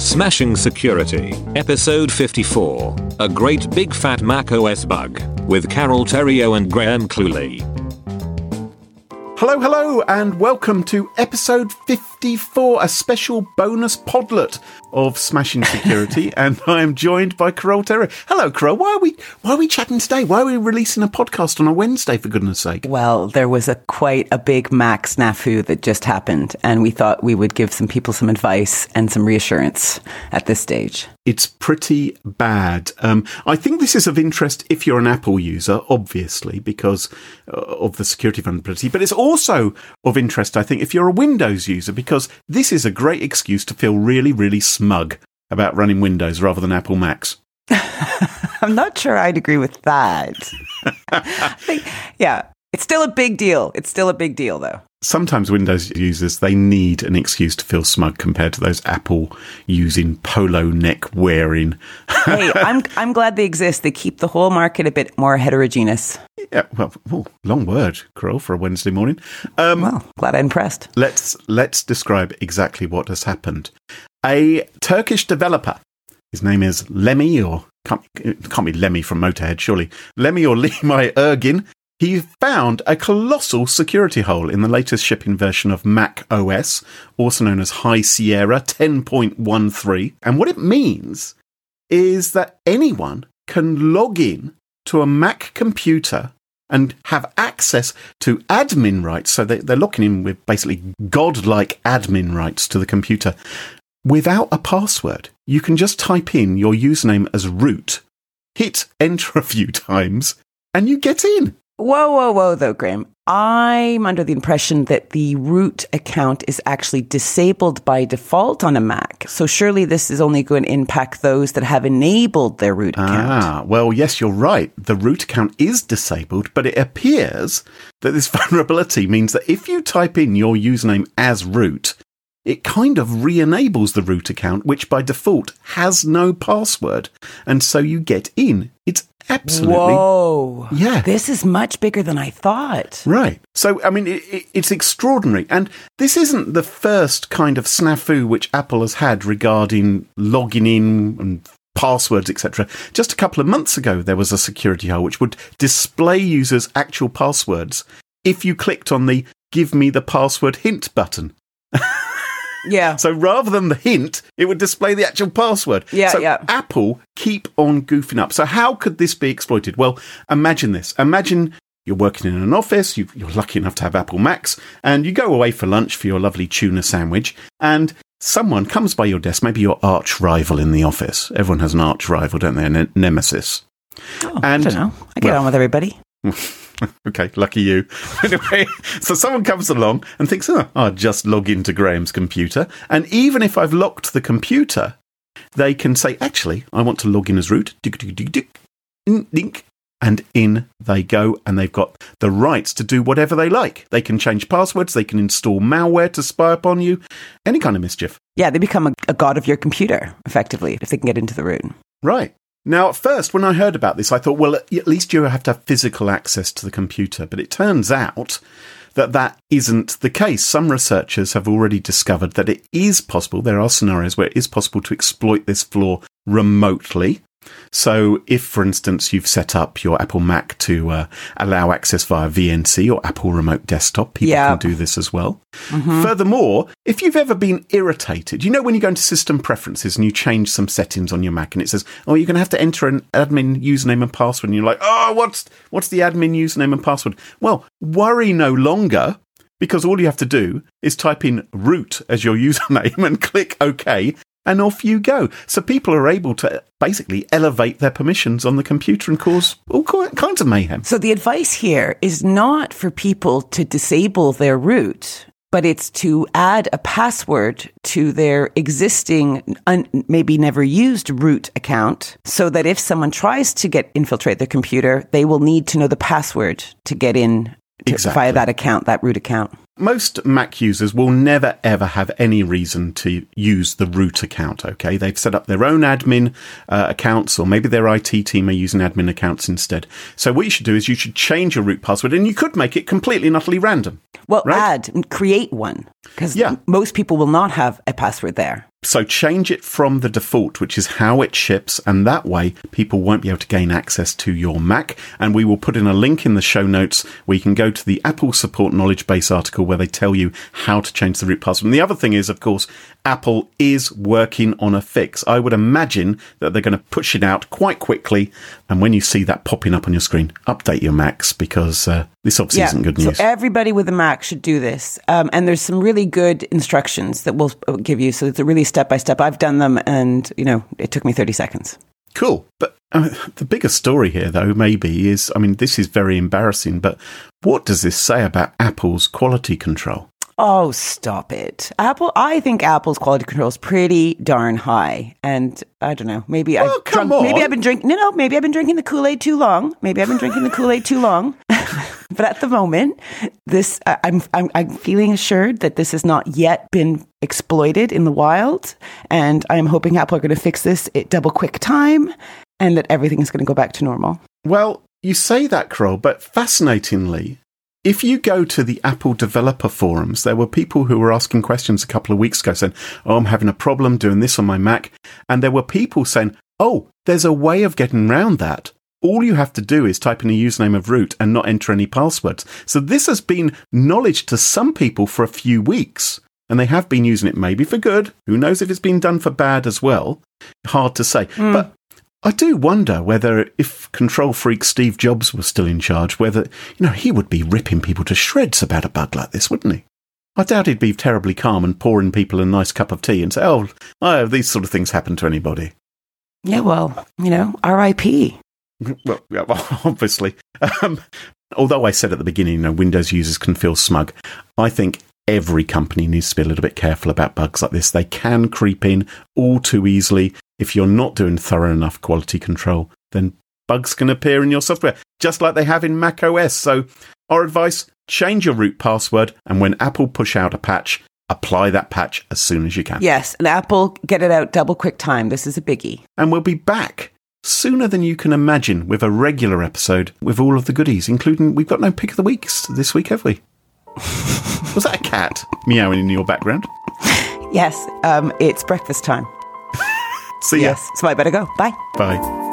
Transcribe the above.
Smashing Security, Episode 54, A Great Big Fat Mac OS Bug, with Carol Theriault and Graham Cluley. Hello, and welcome to episode 54, a special bonus podlet of Smashing Security, and I am joined by Carol Theriault. Hello, Carol. Why are we chatting today? Why are we releasing a podcast on a Wednesday, for goodness sake? Well, there was quite a big Mac snafu that just happened, and we thought we would give some people some advice and some reassurance at this stage. It's pretty bad. I think this is of interest if you're an Apple user, obviously, because of the security vulnerability. But it's also of interest, I think, if you're a Windows user, because this is a great excuse to feel really, really smug about running Windows rather than Apple Macs. I'm not sure I'd agree with that. It's still a big deal. It's still a big deal, though. Sometimes Windows users, they need an excuse to feel smug compared to those Apple using polo neck wearing. Hey, I'm glad they exist. They keep the whole market a bit more heterogeneous. Yeah, well, long word, Carol, for a Wednesday morning. Well, glad I'm impressed. Let's describe exactly what has happened. A Turkish developer, his name is Lemmy, or it can't be Lemmy from Motorhead, surely. Lemmy or Lemay Ergin. He found a colossal security hole in the latest shipping version of Mac OS, also known as High Sierra 10.13. And what it means is that anyone can log in to a Mac computer and have access to admin rights. So they're locking in with basically godlike admin rights to the computer without a password. You can just type in your username as root, hit enter a few times, and you get in. Whoa, though, Graham. I'm under the impression that the root account is actually disabled by default on a Mac. So surely this is only going to impact those that have enabled their root account. Well, yes, you're right. The root account is disabled, but it appears that this vulnerability means that if you type in your username as root, it kind of re-enables the root account, which by default has no password. And so you get in. It's absolutely... Whoa. Yeah. This is much bigger than I thought. Right. So, I mean, it's extraordinary. And this isn't the first kind of snafu which Apple has had regarding logging in and passwords, etc. Just a couple of months ago, there was a security hole which would display users' actual passwords if you clicked on the Give Me the Password Hint button. Yeah. So rather than the hint, it would display the actual password. Yeah. Apple keep on goofing up. So how could this be exploited? Well, imagine this. Imagine you're working in an office, you're lucky enough to have Apple Macs, and you go away for lunch for your lovely tuna sandwich, and someone comes by your desk, maybe your arch rival in the office. Everyone has an arch rival, don't they? A nemesis. I don't know. I get on with everybody. Okay, lucky you. Anyway, so someone comes along and thinks, I'll just log into Graham's computer. And even if I've locked the computer, they can say, actually, I want to log in as root. And in they go. And they've got the rights to do whatever they like. They can change passwords. They can install malware to spy upon you. Any kind of mischief. Yeah, they become a god of your computer, effectively, if they can get into the root. Right. Now, at first, when I heard about this, I thought, well, at least you have to have physical access to the computer. But it turns out that isn't the case. Some researchers have already discovered that it is possible. There are scenarios where it is possible to exploit this flaw remotely. So if, for instance, you've set up your Apple Mac to allow access via VNC or Apple Remote Desktop, people can do this as well. Mm-hmm. Furthermore, if you've ever been irritated, you know when you go into System Preferences and you change some settings on your Mac and it says, you're going to have to enter an admin username and password, and you're like, what's the admin username and password? Well, worry no longer, because all you have to do is type in root as your username and click OK, and off you go. So people are able to basically elevate their permissions on the computer and cause all kinds of mayhem. So the advice here is not for people to disable their root, but it's to add a password to their existing, maybe never used root account, so that if someone tries to infiltrate their computer, they will need to know the password to get in via that account, that root account. Most Mac users will never, ever have any reason to use the root account, okay? They've set up their own admin accounts, or maybe their IT team are using admin accounts instead. So what you should do is you should change your root password, and you could make it completely and utterly random. Well, create one, because most people will not have a password there. So change it from the default, which is how it ships, and that way people won't be able to gain access to your Mac. And we will put in a link in the show notes where you can go to the Apple Support Knowledge Base article where they tell you how to change the root password. And the other thing is, of course, Apple is working on a fix. I would imagine that they're going to push it out quite quickly. And when you see that popping up on your screen, update your Macs, because this obviously isn't good news. So everybody with a Mac should do this. And there's some really good instructions that we'll give you. So it's a really step-by-step. I've done them and, it took me 30 seconds. Cool. But the bigger story here, though, maybe is, this is very embarrassing, but what does this say about Apple's quality control? Oh, stop it. I think Apple's quality control is pretty darn high. And I don't know, maybe I've been drinking the Kool-Aid too long. But at the moment, I'm feeling assured that this has not yet been exploited in the wild. And I'm hoping Apple are going to fix this at double quick time and that everything is going to go back to normal. Well, you say that, Carol, but fascinatingly, if you go to the Apple developer forums, there were people who were asking questions a couple of weeks ago saying, I'm having a problem doing this on my Mac. And there were people saying, there's a way of getting around that. All you have to do is type in a username of root and not enter any passwords. So this has been knowledge to some people for a few weeks, and they have been using it maybe for good. Who knows if it's been done for bad as well? Hard to say. But I do wonder whether if control freak Steve Jobs was still in charge, whether, he would be ripping people to shreds about a bug like this, wouldn't he? I doubt he'd be terribly calm and pouring people a nice cup of tea and say, these sort of things happen to anybody. Yeah, well, RIP. Well, yeah, obviously. Although I said at the beginning, Windows users can feel smug, I think every company needs to be a little bit careful about bugs like this. They can creep in all too easily. If you're not doing thorough enough quality control, then bugs can appear in your software, just like they have in Mac OS. So our advice, change your root password, and when Apple push out a patch, apply that patch as soon as you can. Yes, and Apple, get it out double quick time. This is a biggie. And we'll be back sooner than you can imagine with a regular episode with all of the goodies, including we've got no pick of the weeks this week, have we? Was that a cat meowing in your background? Yes, it's breakfast time. See ya. Yes, so I better go. Bye. Bye.